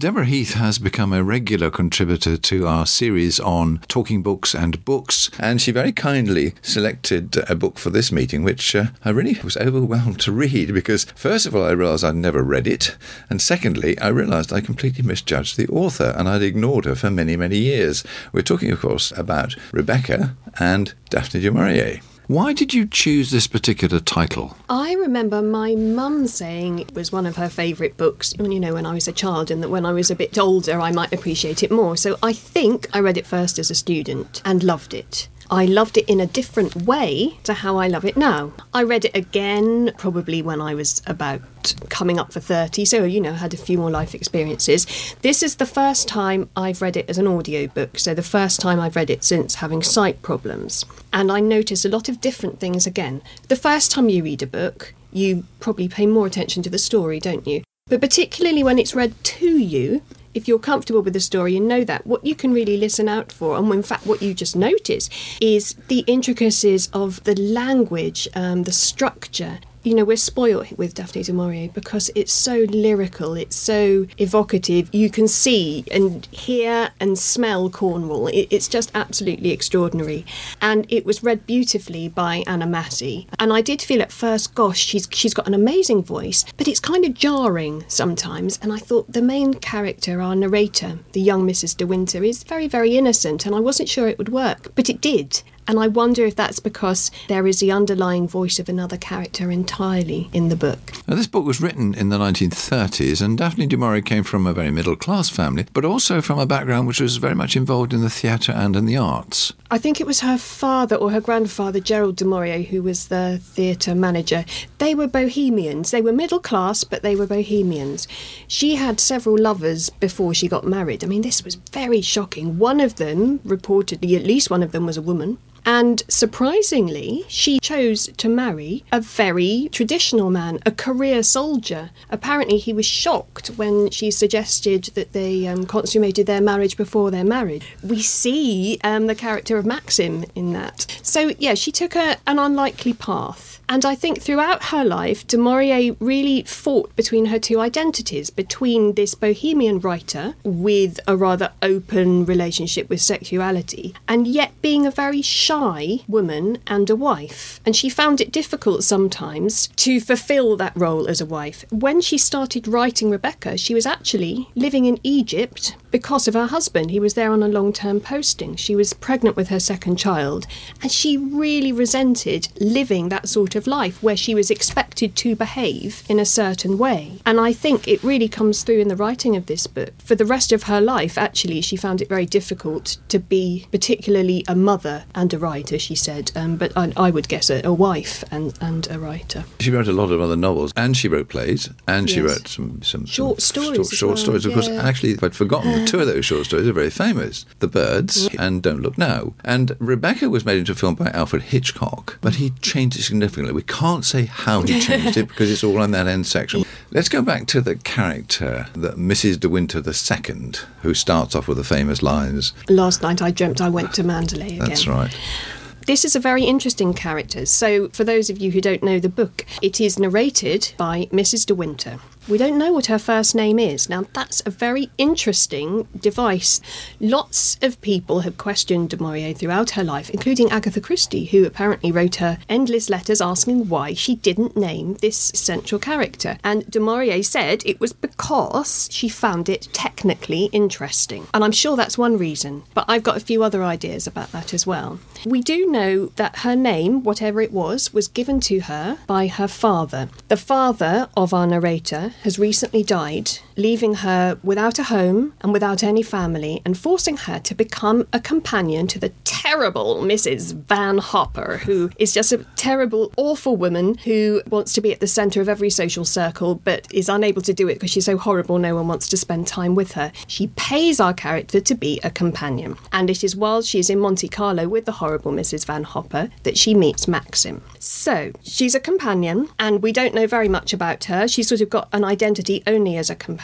Deborah Heath has become a regular contributor to our series on talking books and books, and she very kindly selected a book for this meeting, which I really was overwhelmed to read, because first of all I realised I'd never read it, and secondly I realised I completely misjudged the author and I'd ignored her for many, many years. We're talking, of course, about Rebecca and Daphne du Maurier. Why did you choose this particular title? I remember my mum saying it was one of her favourite books, when I was a child, and that when I was a bit older I might appreciate it more. So I think I read it first as a student and loved it. I loved it in a different way to how I love it now. I read it again probably when I was about coming up for 30, so, had a few more life experiences. This is the first time I've read it as an audiobook, so the first time I've read it since having sight problems. And I notice a lot of different things again. The first time you read a book, you probably pay more attention to the story, don't you? But particularly when it's read to you, if you're comfortable with the story and know that, what you can really listen out for, and in fact what you just notice, is the intricacies of the language, the structure. We're spoiled with Daphne du Maurier because it's so lyrical, it's so evocative. You can see and hear and smell Cornwall. It's just absolutely extraordinary. And it was read beautifully by Anna Massey. And I did feel at first, gosh, she's got an amazing voice, but it's kind of jarring sometimes. And I thought the main character, our narrator, the young Mrs. De Winter, is very, very innocent, and I wasn't sure it would work, but it did. And I wonder if that's because there is the underlying voice of another character entirely in the book. Now, this book was written in the 1930s, and Daphne du Maurier came from a very middle-class family, but also from a background which was very much involved in the theatre and in the arts. I think it was her father or her grandfather, Gerald du Maurier, who was the theatre manager. They were bohemians. They were middle-class, but they were bohemians. She had several lovers before she got married. I mean, this was very shocking. One of them, reportedly, at least one of them was a woman. And surprisingly, she chose to marry a very traditional man, a career soldier. Apparently, he was shocked when she suggested that they consummated their marriage before their marriage. We see the character of Maxim in that. So, yeah, she took an unlikely path. And I think throughout her life, du Maurier really fought between her two identities, between this bohemian writer with a rather open relationship with sexuality, and yet being a very shy woman and a wife. And she found it difficult sometimes to fulfill that role as a wife. When she started writing Rebecca, she was actually living in Egypt because of her husband. He was there on a long-term posting. She was pregnant with her second child, and she really resented living that sort of life where she was expected to behave in a certain way. And I think it really comes through in the writing of this book. For the rest of her life, actually, she found it very difficult to be particularly a mother and a writer, she said, but I would guess a wife and a writer. She wrote a lot of other novels, and she wrote plays, and she wrote some short stories. Short stories, of course. Actually, I'd forgotten. Two of those short stories are very famous. The Birds and Don't Look Now. And Rebecca was made into a film by Alfred Hitchcock, but he changed it significantly. We can't say how he changed it because it's all in that end section. Let's go back to the character, the Mrs. De Winter II, who starts off with the famous lines. Last night I dreamt I went to Mandalay again. That's right. This is a very interesting character. So for those of you who don't know the book, it is narrated by Mrs. De Winter. We don't know what her first name is. Now, that's a very interesting device. Lots of people have questioned du Maurier throughout her life, including Agatha Christie, who apparently wrote her endless letters asking why she didn't name this central character. And du Maurier said it was because she found it technically interesting. And I'm sure that's one reason, but I've got a few other ideas about that as well. We do know that her name, whatever it was given to her by her father. The father of our narrator has recently died, leaving her without a home and without any family, and forcing her to become a companion to the terrible Mrs. Van Hopper, who is just a terrible, awful woman who wants to be at the centre of every social circle, but is unable to do it because she's so horrible no one wants to spend time with her. She pays our character to be a companion, and it is while she is in Monte Carlo with the horrible Mrs. Van Hopper that she meets Maxim. So, she's a companion, and we don't know very much about her. She's sort of got an identity only as a companion.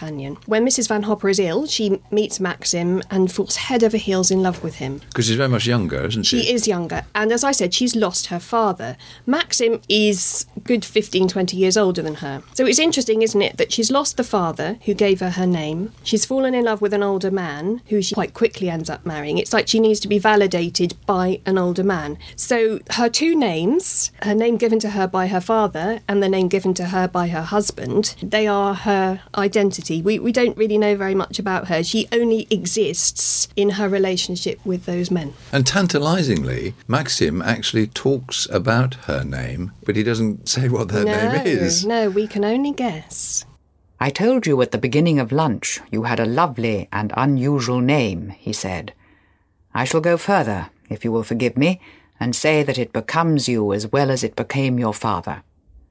companion. When Mrs. Van Hopper is ill, she meets Maxim and falls head over heels in love with him. Because she's very much younger, isn't she? She is younger. And as I said, she's lost her father. Maxim is a good 15, 20 years older than her. So it's interesting, isn't it, that she's lost the father who gave her name. She's fallen in love with an older man who she quite quickly ends up marrying. It's like she needs to be validated by an older man. So her two names, her name given to her by her father and the name given to her by her husband, they are her identity. We don't really know very much about her. She only exists in her relationship with those men. And tantalisingly, Maxim actually talks about her name, but he doesn't say what her name is. No, we can only guess. I told you at the beginning of lunch you had a lovely and unusual name, he said. I shall go further, if you will forgive me, and say that it becomes you as well as it became your father.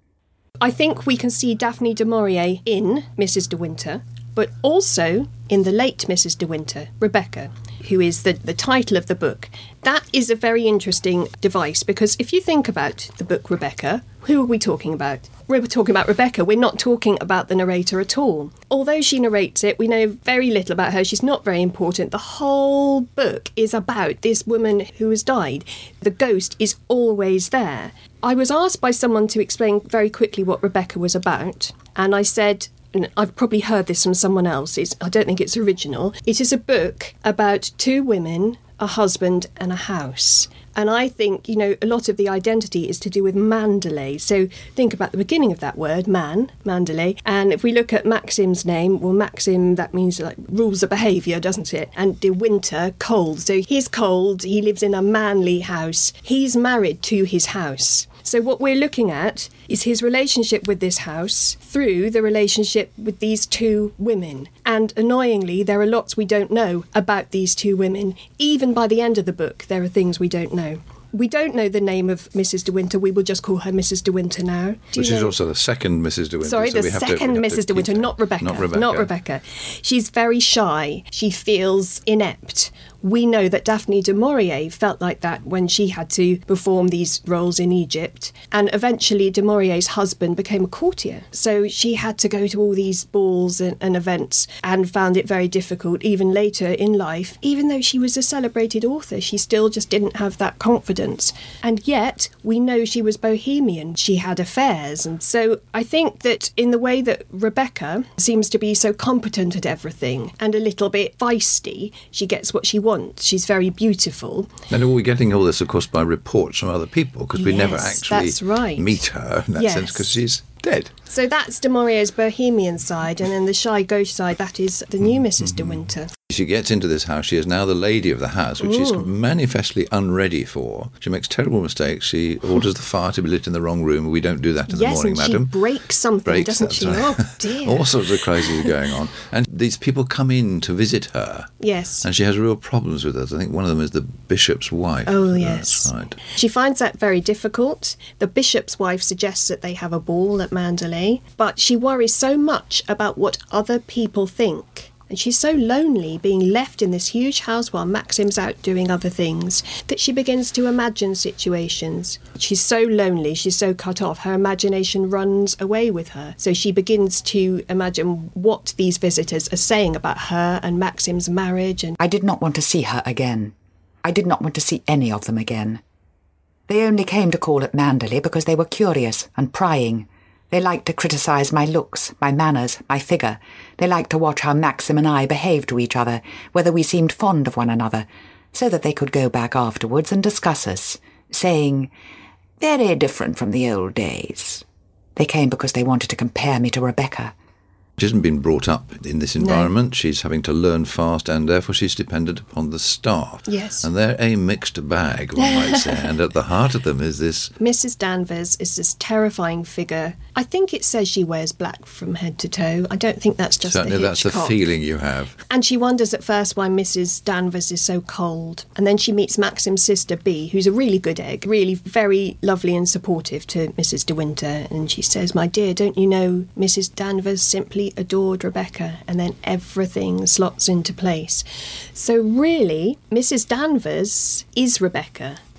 I think we can see Daphne du Maurier in Mrs. de Winter, but also in the late Mrs. de Winter, Rebecca, who is the title of the book. That is a very interesting device, because if you think about the book Rebecca, who are we talking about? We're talking about Rebecca. We're not talking about the narrator at all. Although she narrates it, we know very little about her. She's not very important. The whole book is about this woman who has died. The ghost is always there. I was asked by someone to explain very quickly what Rebecca was about, and I said, and I've probably heard this from someone else, I don't think it's original. It is a book about two women, a husband and a house. And I think, a lot of the identity is to do with Mandalay. So think about the beginning of that word, Mandalay. And if we look at Maxim's name, well, Maxim, that means like rules of behaviour, doesn't it? And de Winter, cold. So he's cold, he lives in a manly house. He's married to his house. So what we're looking at is his relationship with this house through the relationship with these two women. And annoyingly, there are lots we don't know about these two women. Even by the end of the book, there are things we don't know. We don't know the name of Mrs. de Winter. We will just call her Mrs. de Winter now. Which is also the second Mrs. de Winter. Sorry, so the second Mrs. de Winter, not Rebecca. Not Rebecca. She's very shy. She feels inept. We know that Daphne du Maurier felt like that when she had to perform these roles in Egypt. And eventually du Maurier's husband became a courtier. So she had to go to all these balls and events and found it very difficult, even later in life. Even though she was a celebrated author, she still just didn't have that confidence. And yet, we know she was bohemian. She had affairs. And so I think that in the way that Rebecca seems to be so competent at everything and a little bit feisty, she gets what she wants. She's very beautiful. And we're getting all this, of course, by reports from other people, because we never actually meet her in that sense, because she's dead. So that's du Maurier's bohemian side, and then the shy ghost side, that is the new Mrs. de Winter. She gets into this house. She is now the lady of the house, which she's manifestly unready for. She makes terrible mistakes. She orders the fire to be lit in the wrong room. We don't do that in the morning, madam. Yes, and she breaks something, doesn't she? Oh, dear. All sorts of crazy going on. And these people come in to visit her. Yes. And she has real problems with us. I think one of them is the bishop's wife. Oh, yes. That's right. She finds that very difficult. The bishop's wife suggests that they have a ball at Mandalay, but she worries so much about what other people think. And she's so lonely being left in this huge house while Maxim's out doing other things that she begins to imagine situations. She's so lonely, she's so cut off, her imagination runs away with her. So she begins to imagine what these visitors are saying about her and Maxim's marriage. And I did not want to see her again. I did not want to see any of them again. They only came to call at Mandalay because they were curious and prying. They liked to criticise my looks, my manners, my figure. They liked to watch how Maxim and I behaved to each other, whether we seemed fond of one another, so that they could go back afterwards and discuss us, saying, "Very different from the old days." They came because they wanted to compare me to Rebecca. She hasn't been brought up in this environment. No. She's having to learn fast, and therefore she's dependent upon the staff. Yes. And they're a mixed bag, one might say. And at the heart of them is this... Mrs. Danvers is this terrifying figure. I think it says she wears black from head to toe. I don't think that's just Certainly the Hitchcock. That's the feeling you have. And she wonders at first why Mrs. Danvers is so cold. And then she meets Maxim's sister, Bee, who's a really good egg, really very lovely and supportive to Mrs. de Winter. And she says, "My dear, don't you know Mrs. Danvers simply adored Rebecca," and then everything slots into place. So really, Mrs. Danvers is Rebecca.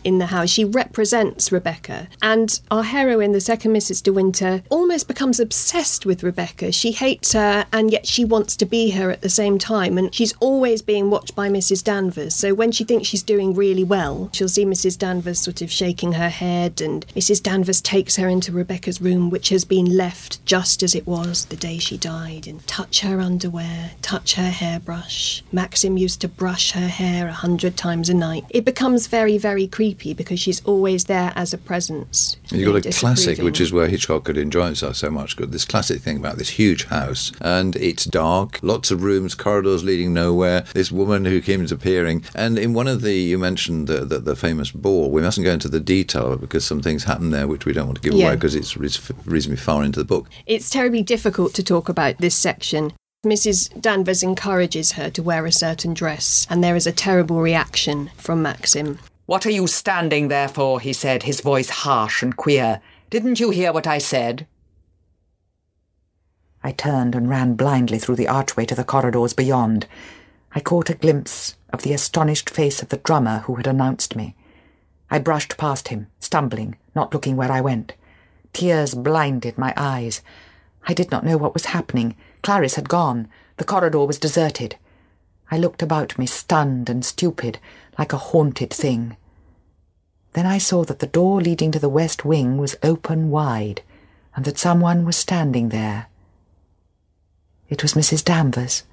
in the house. She represents Rebecca. And our heroine, the second Mrs. De Winter, almost becomes obsessed with Rebecca. She hates her, and yet she wants to be her at the same time. And she's always being watched by Mrs. Danvers. So when she thinks she's doing really well, she'll see Mrs. Danvers sort of shaking her head, and Mrs. Danvers takes her into Rebecca's room, which has been left just as it was the day she died, and touch her underwear, touch her hairbrush. Maxim used to brush her hair 100 times a night. It becomes very, very creepy because she's always there as a presence. You've got a classic, which is where Hitchcock could enjoy himself so much. Got this classic thing about this huge house, and it's dark, lots of rooms, corridors leading nowhere. This woman who keeps appearing, and in one of you mentioned the famous ball. We mustn't go into the detail of it because some things happen there which we don't want to give away because it's reasonably far into the book. It's terribly difficult to talk about this section. Mrs. Danvers encourages her to wear a certain dress, and there is a terrible reaction from Maxim. "What are you standing there for?" he said, his voice harsh and queer. "Didn't you hear what I said?" I turned and ran blindly through the archway to the corridors beyond. I caught a glimpse of the astonished face of the drummer who had announced me. I brushed past him, stumbling, not looking where I went. Tears blinded my eyes. I did not know what was happening. Clarice had gone. The corridor was deserted. I looked about me, stunned and stupid, like a haunted thing. Then I saw that the door leading to the west wing was open wide, and that someone was standing there. It was Mrs. Danvers.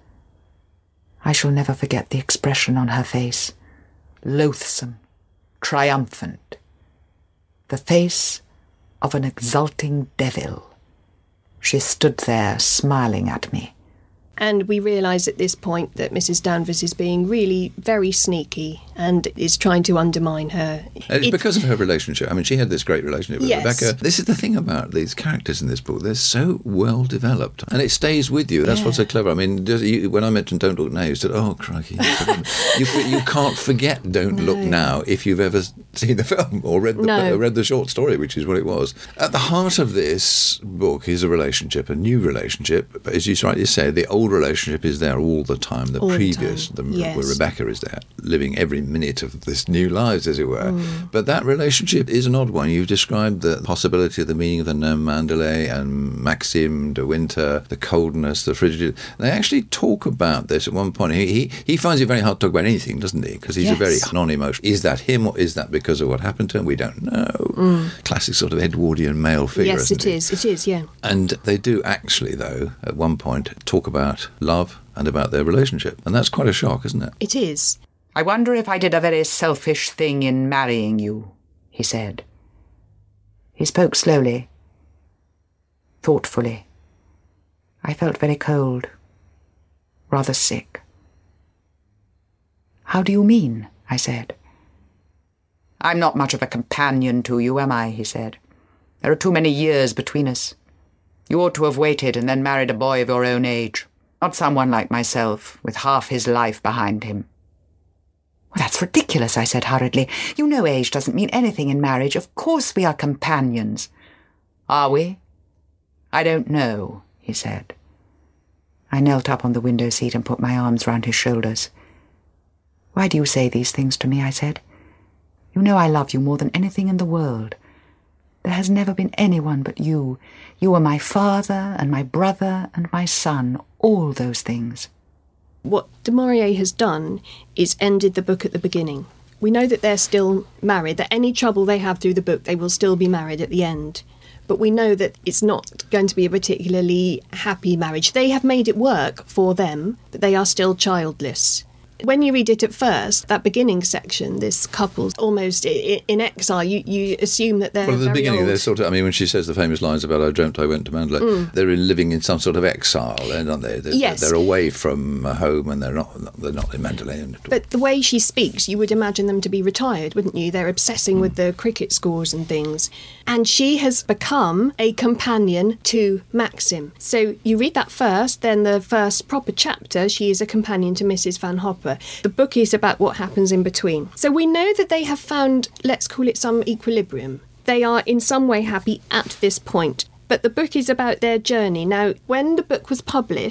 I shall never forget the expression on her face. Loathsome, triumphant. The face of an exulting devil. She stood there, smiling at me. And we realise at this point that Mrs. Danvers is being really very sneaky and is trying to undermine her. It's because of her relationship. I mean, she had this great relationship with Yes. Rebecca. This is the thing about these characters in this book. They're so well developed. And it stays with you. That's what's so clever. I mean, when I mentioned Don't Look Now, you said, oh, crikey. You can't forget Don't Look Now if you've ever seen the film or read the short story, which is what it was. At the heart of this book is a relationship, a new relationship. But as you rightly say, the old relationship is there all the time. The previous, where Rebecca is there, living every minute of this new lives, as it were. But that relationship is an odd one. You've described the possibility of the meaning of the nom Manderley and Maxim De Winter, the coldness, the frigidity. They actually talk about this at one point. He finds it very hard to talk about anything, doesn't he? Because he's a very non-emotional. Is that him, or is that because of what happened to him? We don't know. Classic sort of Edwardian male figure. Yes, it is, yeah. And they do actually, though, at one point, talk about love and about their relationship. And that's quite a shock, isn't it? It is. "I wonder if I did a very selfish thing in marrying you," he said. He spoke slowly, thoughtfully. I felt very cold, rather sick. "How do you mean?" I said. "I'm not much of a companion to you, am I?" he said. "There are too many years between us. You ought to have waited and then married a boy of your own age, not someone like myself, with half his life behind him." "Well, that's ridiculous," I said hurriedly. "You know age doesn't mean anything in marriage. Of course we are companions." "Are we?" "I don't know," he said. I knelt up on the window seat and put my arms round his shoulders. "Why do you say these things to me?" I said. "You know I love you more than anything in the world. There has never been anyone but you. You are my father and my brother and my son, all those things." What Du Maurier has done is ended the book at the beginning. We know that they're still married, that any trouble they have through the book, they will still be married at the end. But we know that it's not going to be a particularly happy marriage. They have made it work for them, but they are still childless. When you read it at first, that beginning section, this couple's almost in exile, you assume that they're Well, at the very beginning, old. they're sort of, I mean, when she says the famous lines about "I dreamt I went to Mandalay," they're living in some sort of exile, aren't they? Yes. They're away from home and they're not in Mandalay. But the way she speaks, you would imagine them to be retired, wouldn't you? They're obsessing with the cricket scores and things. And she has become a companion to Maxim. So you read that first, then the first proper chapter, she is a companion to Mrs. Van Hopper. The book is about what happens in between. So we know that they have found, let's call it some equilibrium. They are in some way happy at this point. But the book is about their journey. Now, when the book was published,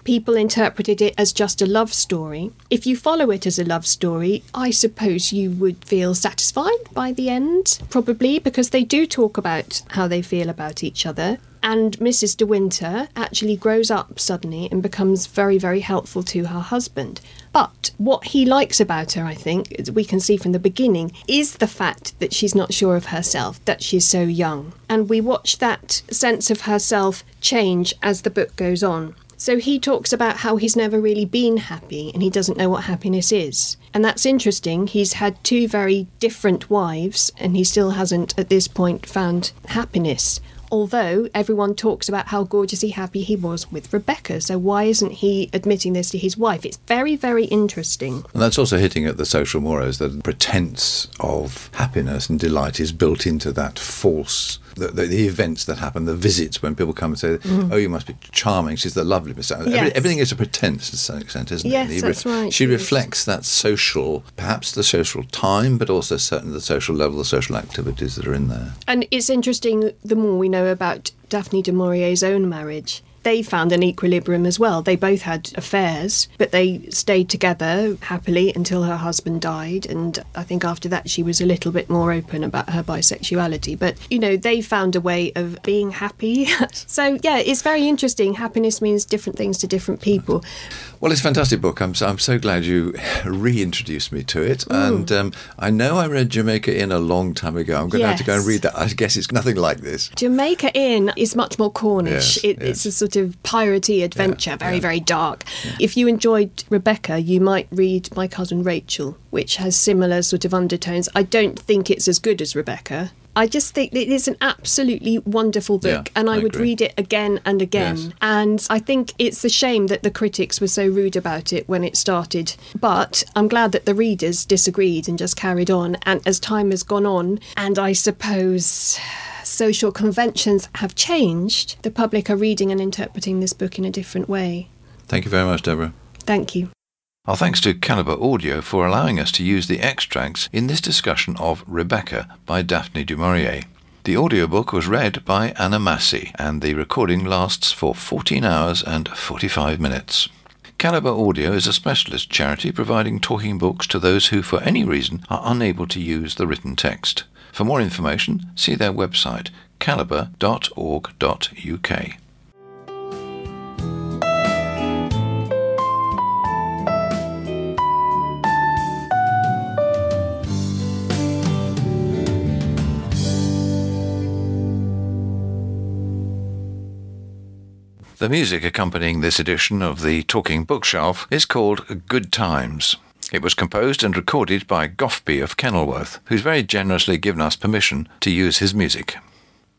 People interpreted it as just a love story. If you follow it as a love story, I suppose you would feel satisfied by the end, probably, because they do talk about how they feel about each other. And Mrs. De Winter actually grows up suddenly and becomes very, very helpful to her husband. But what he likes about her, I think, as we can see from the beginning, is the fact that she's not sure of herself, that she's so young. And we watch that sense of herself change as the book goes on. So he talks about how he's never really been happy and he doesn't know what happiness is. And that's interesting. He's had 2 very different wives and he still hasn't, at this point, found happiness. Although everyone talks about how gorgeously happy he was with Rebecca. So why isn't he admitting this to his wife? It's very, very interesting. And that's also hitting at the social mores. The pretense of happiness and delight is built into that false... The events that happen, the visits when people come and say, oh, you must be charming, she's the lovely Miss... Yes. Everything is a pretense to some extent, isn't it? Yes, that's right. She reflects that social, perhaps the social time, but also certainly the social level, the social activities that are in there. And it's interesting, the more we know about Daphne du Maurier's own marriage, they found an equilibrium as well. They both had affairs, but they stayed together happily until her husband died. And I think after that she was a little bit more open about her bisexuality. But, you know, they found a way of being happy. So, yeah, it's very interesting. Happiness means different things to different people. Well, it's a fantastic book. I'm so glad you reintroduced me to it. And I know I read Jamaica Inn a long time ago. I'm going to have to go and read that. I guess it's nothing like this. Jamaica Inn is much more Cornish. It's a sort of piratey adventure, very dark. Yeah. If you enjoyed Rebecca, you might read My Cousin Rachel, which has similar sort of undertones. I don't think it's as good as Rebecca. I just think it is an absolutely wonderful book, and I would read it again and again. Yes. And I think it's a shame that the critics were so rude about it when it started. But I'm glad that the readers disagreed and just carried on. And as time has gone on, and I suppose social conventions have changed, the public are reading and interpreting this book in a different way. Thank you very much, Deborah. Thank you. Our thanks to Calibre Audio for allowing us to use the extracts in this discussion of Rebecca by Daphne du Maurier. The audiobook was read by Anna Massey, and the recording lasts for 14 hours and 45 minutes. Calibre Audio is a specialist charity providing talking books to those who, for any reason, are unable to use the written text. For more information, see their website, calibre.org.uk. The music accompanying this edition of the Talking Bookshelf is called Good Times. It was composed and recorded by Goffby of Kenilworth, who's very generously given us permission to use his music.